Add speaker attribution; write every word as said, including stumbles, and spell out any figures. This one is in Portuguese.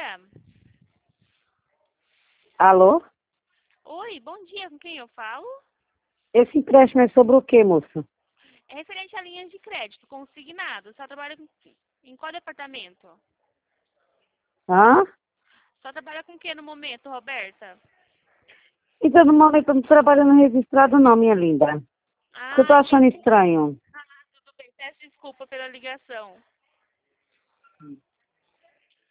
Speaker 1: dia.
Speaker 2: Alô?
Speaker 1: Oi, bom dia. Com quem eu falo?
Speaker 2: Esse empréstimo é sobre o quê, moça?
Speaker 1: É referente a linhas de crédito consignado. Só trabalha com... em qual departamento?
Speaker 2: Hã?
Speaker 1: Só trabalha com o que no momento, Roberta?
Speaker 2: Então, no momento, eu não tô trabalhando registrado não, minha linda. Porque eu tô
Speaker 1: Ah,
Speaker 2: achando
Speaker 1: entendi.
Speaker 2: estranho.
Speaker 1: Ah, tudo bem. Peço desculpa pela ligação.